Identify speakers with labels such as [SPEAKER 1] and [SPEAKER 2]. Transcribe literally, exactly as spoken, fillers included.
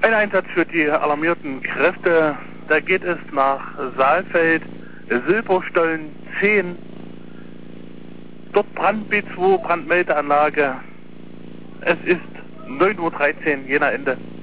[SPEAKER 1] Ein Einsatz für die alarmierten Kräfte, da geht es nach Saalfeld, Silberstollen zehn. Dort Brand B zwei, Brandmeldeanlage. Es ist neun Uhr dreizehn, Jena Ende.